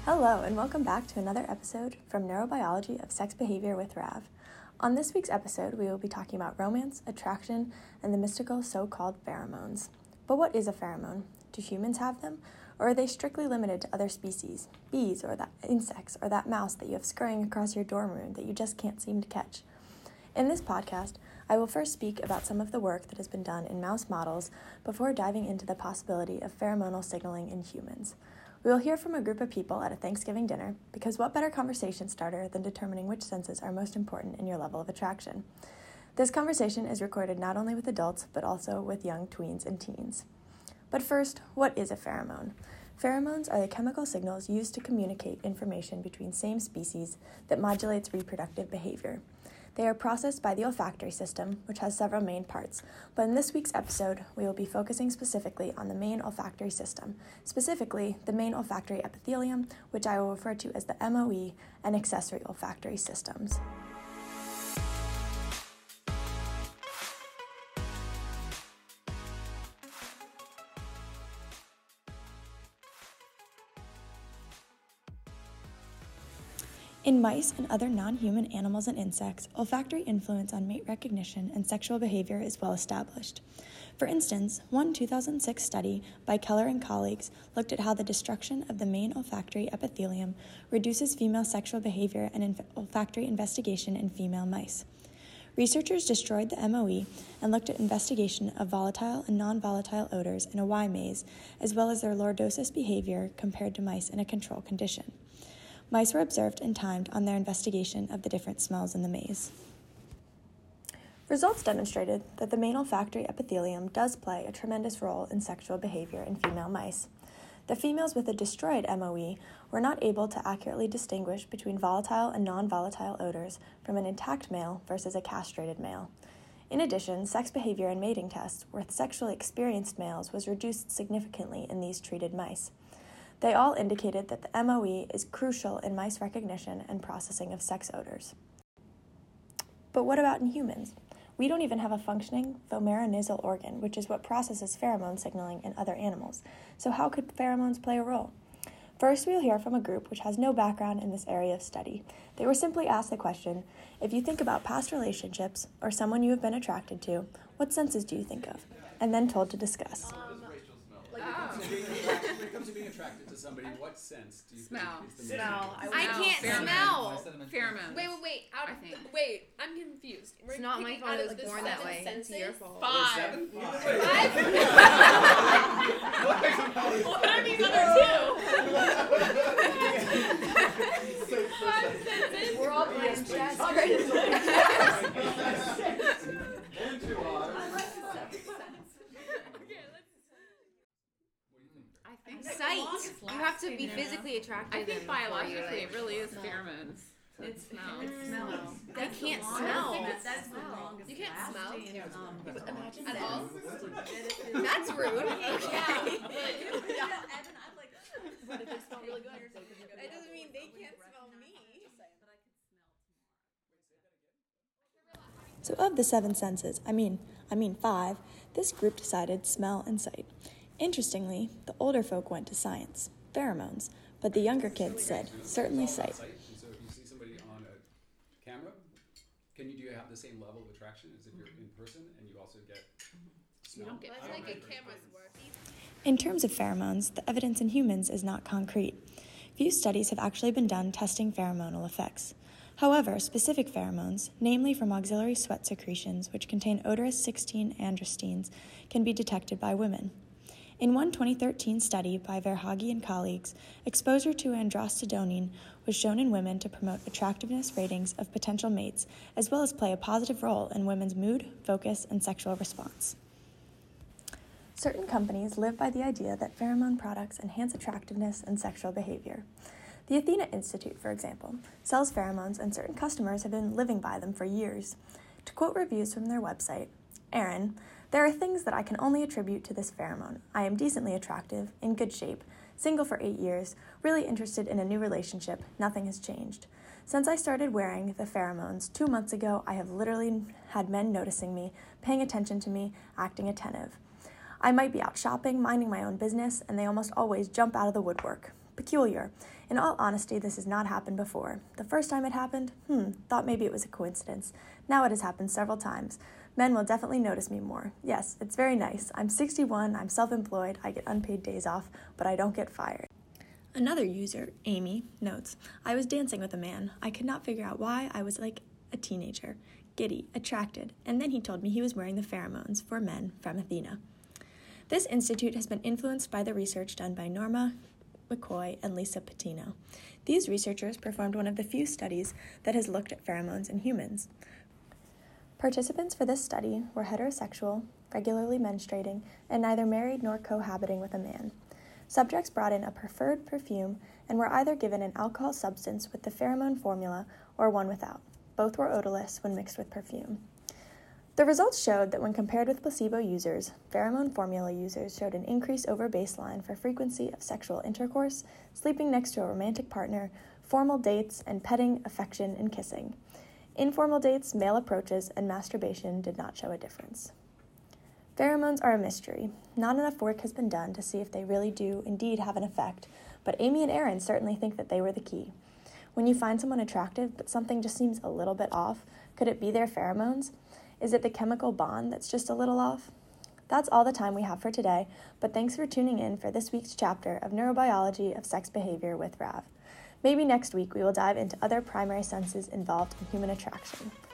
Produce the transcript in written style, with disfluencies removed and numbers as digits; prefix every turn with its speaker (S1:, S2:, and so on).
S1: Hello, and welcome back to another episode from Neurobiology of Sex Behavior with Rav. On this week's episode, we will be talking about romance, attraction, and the mystical so-called pheromones. But what is a pheromone? Do humans have them? Or are they strictly limited to other species, bees, or that insects, or that mouse that you have scurrying across your dorm room that you just can't seem to catch? In this podcast, I will first speak about some of the work that has been done in mouse models before diving into the possibility of pheromonal signaling in humans. We will hear from a group of people at a Thanksgiving dinner, because what better conversation starter than determining which senses are most important in your level of attraction? This conversation is recorded not only with adults, but also with young tweens and teens. But first, what is a pheromone? Pheromones are the chemical signals used to communicate information between same species that modulates reproductive behavior. They are processed by the olfactory system, which has several main parts, but in this week's episode, we will be focusing specifically on the main olfactory system, specifically the main olfactory epithelium, which I will refer to as the MOE, and accessory olfactory systems. In mice and other non-human animals and insects, olfactory influence on mate recognition and sexual behavior is well established. For instance, one 2006 study by Keller and colleagues looked at how the destruction of the main olfactory epithelium reduces female sexual behavior and olfactory investigation in female mice. Researchers destroyed the MOE and looked at investigation of volatile and non-volatile odors in a Y maze, as well as their lordosis behavior compared to mice in a control condition. Mice were observed and timed on their investigation of the different smells in the maze. Results demonstrated that the main olfactory epithelium does play a tremendous role in sexual behavior in female mice. The females with a destroyed MOE were not able to accurately distinguish between volatile and non-volatile odors from an intact male versus a castrated male. In addition, sex behavior in mating tests with sexually experienced males was reduced significantly in these treated mice. They all indicated that the MOE is crucial in mice recognition and processing of sex odors. But what about in humans? We don't even have a functioning vomeronasal organ, which is what processes pheromone signaling in other animals. So how could pheromones play a role? First, we'll hear from a group which has no background in this area of study. They were simply asked the question, if you think about past relationships or someone you have been attracted to, what senses do you think of? And then told to discuss.
S2: When it comes to being attracted to somebody, what sense do you think is the
S3: Smell.
S2: most?
S3: I can't smell.
S4: Pheromones.
S3: Wait. I'm confused.
S4: It's not my fault I was born that way. It's your fault.
S3: 5.
S2: 7?
S3: What are these other 2? 5 senses.
S4: We're all playing chess. Sight. You have to be physically attracted.
S3: I think biologically it really is pheromones. It smells.
S4: They can't smell.
S5: That's the longest.
S3: You can't smell?
S5: Imagine
S3: At all?
S4: That's rude. Okay.
S5: But if it smells really good,
S4: That doesn't mean they can't smell me.
S1: So of the 7 senses, I mean 5, this group decided smell and sight. Interestingly, the older folk went to science, pheromones, but the younger kids said, certainly sight.
S2: So if you see somebody on a camera, do you have the same level of attraction as if you're in person and you also get smell?
S3: You don't get like a camera's worth.
S1: In terms of pheromones, the evidence in humans is not concrete. Few studies have actually been done testing pheromonal effects. However, specific pheromones, namely from auxiliary sweat secretions which contain odorous 16-androstenedione, can be detected by women. In one 2013 study by Verhaeghe and colleagues, exposure to androstenedione was shown in women to promote attractiveness ratings of potential mates, as well as play a positive role in women's mood, focus, and sexual response. Certain companies live by the idea that pheromone products enhance attractiveness and sexual behavior. The Athena Institute, for example, sells pheromones, and certain customers have been living by them for years. To quote reviews from their website, Aaron, there are things that I can only attribute to this pheromone. I am decently attractive, in good shape, single for 8 years, really interested in a new relationship, nothing has changed. Since I started wearing the pheromones 2 months ago, I have literally had men noticing me, paying attention to me, acting attentive. I might be out shopping, minding my own business, and they almost always jump out of the woodwork. Peculiar. In all honesty, this has not happened before. The first time it happened, thought maybe it was a coincidence. Now it has happened several times. Men will definitely notice me more. Yes, it's very nice. I'm 61, I'm self-employed, I get unpaid days off, but I don't get fired. Another user, Amy, notes, I was dancing with a man. I could not figure out why. I was like a teenager, giddy, attracted, and then he told me he was wearing the pheromones for men from Athena. This institute has been influenced by the research done by Norma McCoy and Lisa Patino. These researchers performed one of the few studies that has looked at pheromones in humans. Participants for this study were heterosexual, regularly menstruating, and neither married nor cohabiting with a man. Subjects brought in a preferred perfume and were either given an alcohol substance with the pheromone formula or one without. Both were odorless when mixed with perfume. The results showed that when compared with placebo users, pheromone formula users showed an increase over baseline for frequency of sexual intercourse, sleeping next to a romantic partner, formal dates, and petting, affection, and kissing. Informal dates, male approaches, and masturbation did not show a difference. Pheromones are a mystery. Not enough work has been done to see if they really do indeed have an effect, but Amy and Aaron certainly think that they were the key. When you find someone attractive, but something just seems a little bit off, could it be their pheromones? Is it the chemical bond that's just a little off? That's all the time we have for today, but thanks for tuning in for this week's chapter of Neurobiology of Sex Behavior with Rav. Maybe next week we will dive into other primary senses involved in human attraction.